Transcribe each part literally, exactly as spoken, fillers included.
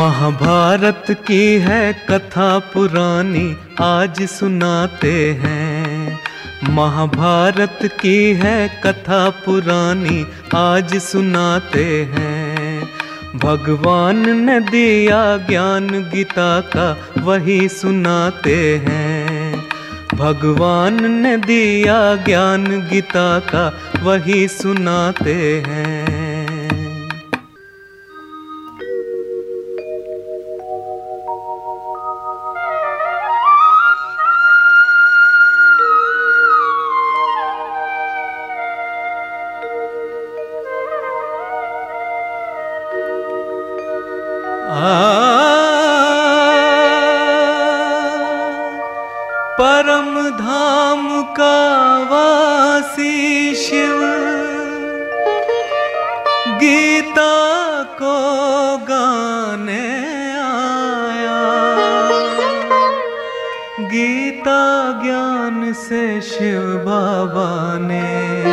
महाभारत की है कथा पुरानी आज सुनाते हैं। महाभारत की है कथा पुरानी आज सुनाते हैं। भगवान ने दिया ज्ञान गीता का वही सुनाते हैं। भगवान ने दिया ज्ञान गीता का वही सुनाते हैं। परम धाम का वासी शिव गीता को गाने आया। गीता ज्ञान से शिव बाबा ने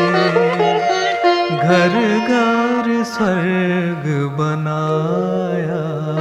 घर घर स्वर्ग बनाया।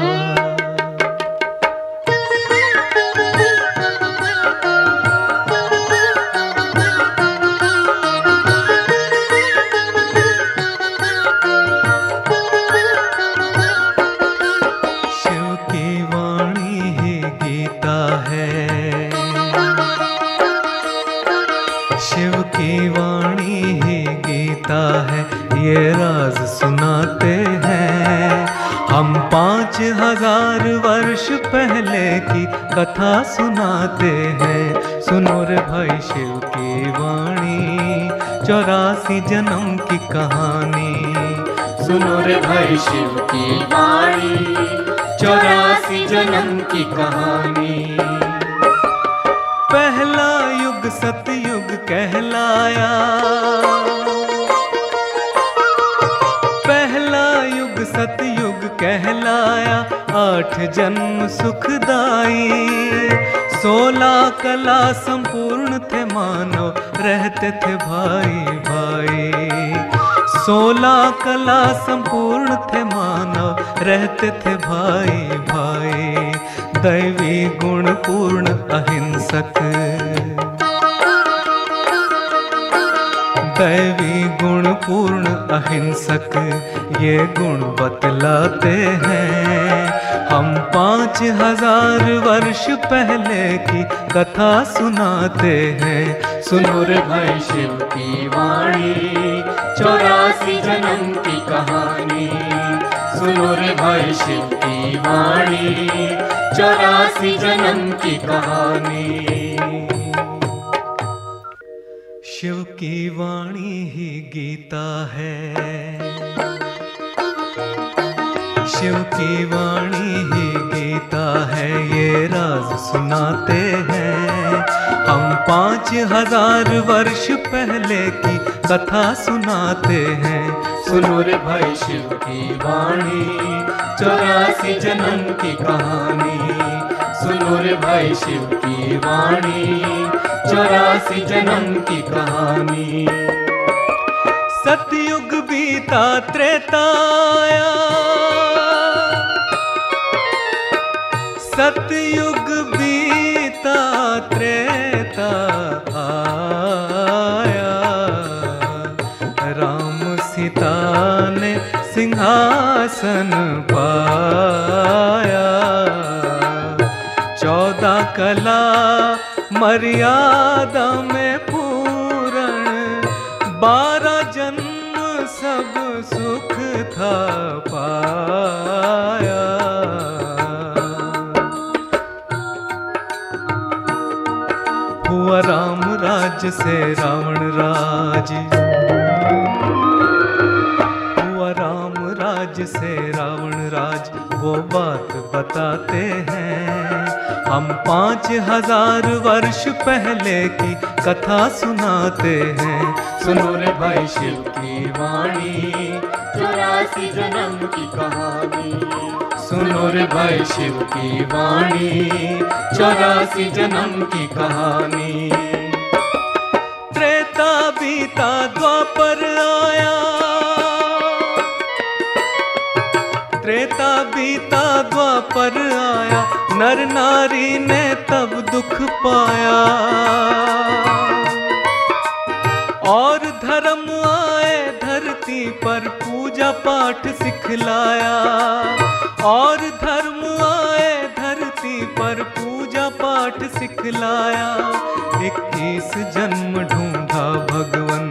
शिव की वाणी ही गीता है, ये राज सुनाते हैं। हम पाँच हजार वर्ष पहले की कथा सुनाते हैं। सुनो रे भाई शिव की वाणी, चौरासी जन्म की कहानी। सुनो रे भाई शिव की वाणी, चौरासी जन्म की कहानी। पहला युग सतयुग कहलाया। पहला युग सतयुग कहलाया। आठ जन्म सुखदाई, सोलह कला संपूर्ण थे मानव रहते थे भाई भाई। सोलह कला संपूर्ण थे मानव रहते थे भाई भाई। दैवी गुण पूर्ण अहिंसक, दैवी गुण पूर्ण अहिंसक ये गुण बतलाते हैं। हम पाँच हजार वर्ष पहले की कथा सुनाते हैं। सुनो रे भाई शिव की वाणी, चौरासी जन्म की कहानी। सुनो रे भाई शिव की वाणी, चौरासी जन्म की कहानी। शिव की वाणी ही गीता है। शिव की वाणी ही गीता है, ये राज सुनाते हैं। हम पाँच हजार वर्ष पहले की कथा सुनाते हैं। सुनो रे भाई शिव की वाणी, चौरासी जन्म की कहानी। सुनो रे भाई शिव की वाणी, चौरासी जन्म की कहानी। सतयुग बीता त्रेता आया। सतयुग बीता त्रेता आया। राम सीता ने सिंहासन पाया। चौदह कला मर्यादा में पूर्ण, बारह जन्म सब सुख था पाया। हुआ राम राज से रावण राज, हुआ राम राज से रावण राज, वो बात बताते हैं। हम पाँच हजार वर्ष पहले की कथा सुनाते हैं। सुनो रे भाई शिव की वाणी, चौरासी जन्म की कहानी। सुनो रे भाई शिव की वाणी, चौरासी जन्म की कहानी। त्रेता बीता द्वापर आया। त्रेता बीता द्वापर आया, नर नारी ने तब दुख पाया। और धर्म आए धरती पर, पूजा पाठ सिखलाया। और धर्म आए धरती पर, पूजा पाठ सिखलाया। इक्कीस जन्म ढूंढा भगवन,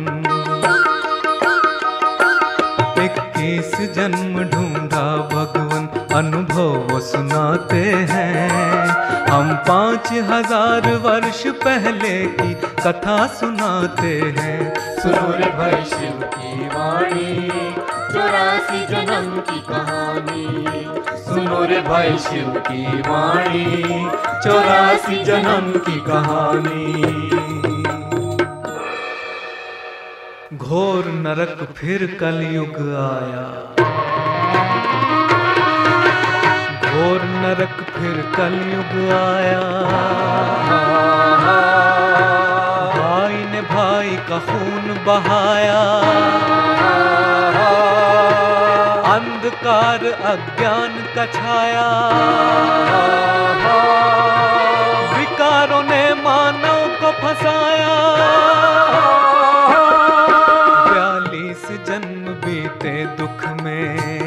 इक्कीस जन्म ढूंढा भगवन, अनुभव वो सुनाते हैं। हम पाँच हजार वर्ष पहले की कथा सुनाते हैं। सुनो रे भाई शिव की वाणी, चौरासी जन्म की कहानी। सुनो रे भाई शिव की वाणी, चौरासी जन्म की कहानी। घोर नरक फिर कलयुग आया, घोर नरक फिर कलयुग आया। भाई ने भाई का खून बहाया, अंधकार अज्ञान का छाया। विकारों ने मानव को फंसाया। बयालीस जन्म बीते दुख में,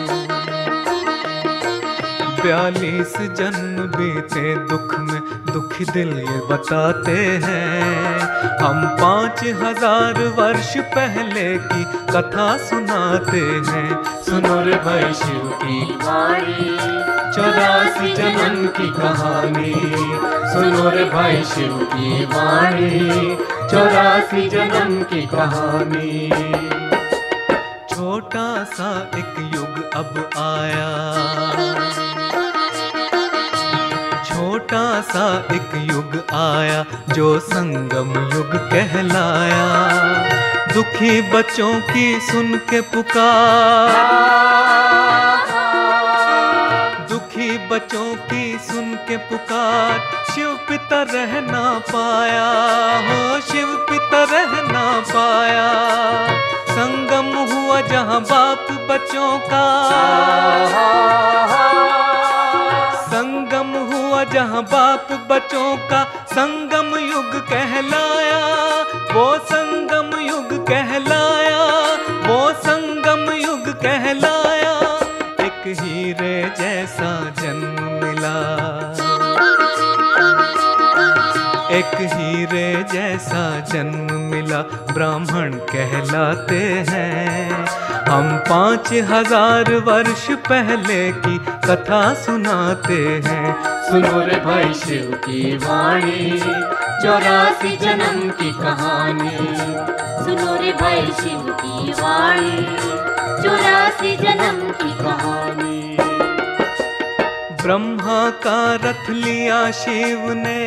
बयालीस जन्म बीते दुख में, दुखी दिल ये बताते हैं। हम पाँच हजार वर्ष पहले की कथा सुनाते हैं। सुनो रे भाई शिव की वाणी, चौरासी जन्म की कहानी। सुनो रे भाई शिव की वाणी, चौरासी जन्म की कहानी। छोटा सा एक युग अब आया, छोटा सा एक युग आया, जो संगम युग कहलाया। दुखी बच्चों की सुन के पुकार, दुखी बच्चों की सुन के पुकार, शिव पिता रह ना पाया। हो शिव पिता रह ना पाया। संगम हुआ जहाँ बाप बच्चों का, संगम हुआ जहाँ बाप बच्चों का, संगम युग कहलाया। वो संगम युग कहलाया, वो संगम युग कहलाया। एक हीरे जैसा जन्म मिला, एक हीरे जैसा जन्म मिला, ब्राह्मण कहलाते हैं। हम पाँच हजार वर्ष पहले की कथा सुनाते हैं। सुनो रे भाई शिव की वाणी, चौरासी जन्म की कहानी। सुनो रे भाई शिव की वाणी, चौरासी जन्म की कहानी। ब्रह्मा का रथ लिया शिव ने,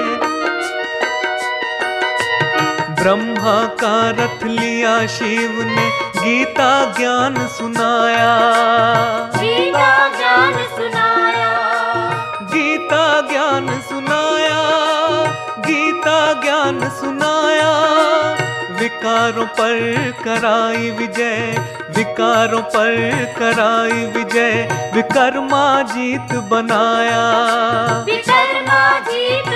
ब्रह्मा का रथ लिया शिव ने, गीता ज्ञान सुनाया। गीता ज्ञान सुनाया, गीता ज्ञान सुनाया, गीता ज्ञान सुनाया। विकारों पर कराई विजय, विकारों पर कराई विजय, विकर्मा जीत बनाया। विकर्मा जीत